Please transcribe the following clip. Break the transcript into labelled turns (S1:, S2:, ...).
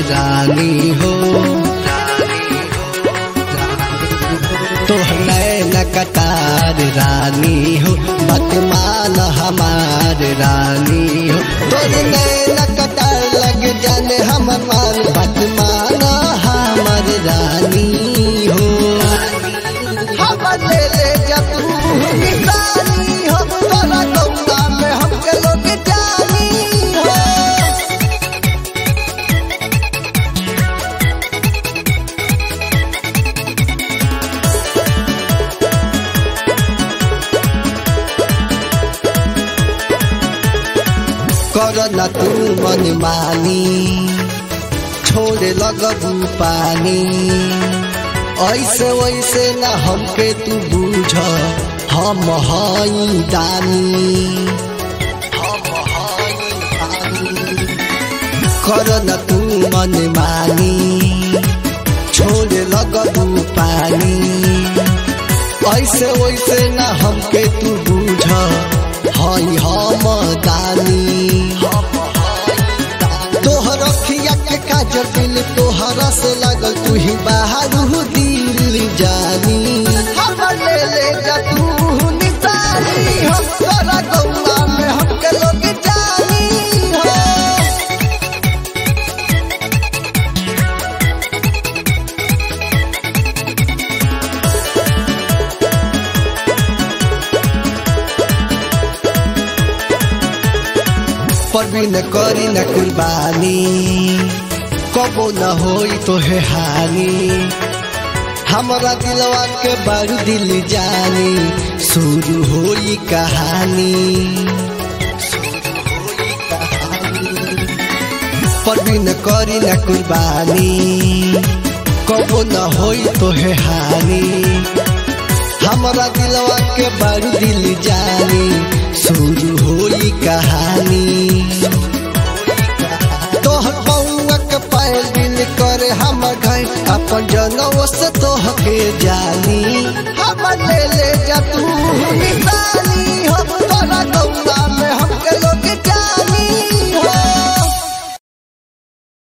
S1: रानी हो तोहर नैन कटार रानी हो मत मान हमार रानी हो तोर नैन कटार लग जाने हमर मान मत मान हमार रानी हो ले ले जब निशानी हो तोरा गौवा में हमके लोग जानी हो कर न तू मन मानी छोड़े लगबू पानी ऐसे वैसे न हमके तू बूझ हम हई दानी कर न तू मन मानी छोड़े लगबू पानी ऐसे वैसे न हमके तू बूझ हई हम दानी तोहर अखिया के काजल दिल तोहरा से लगल तू ही बाहर दिल जानी ले ले जा तू निशानी हम तोरा गौवा में हमके लोग जानी हो परवी न करी न कुर्बानी कबो न होई तो है हानि हमारा दिलवा के बारू दिल जानी शुरू होई कहानी परवी न करी न कुर्बानी कबो न होई तो है हानि हमारा दिलवा के बारू दिल जानी शुरू होई कहानी तोहर पौआ के पायल दिल करे हम घर अपन जनों से तोहके जानी हम ले ले जा तू निशानी हो तोरा गौवा में हमके लोग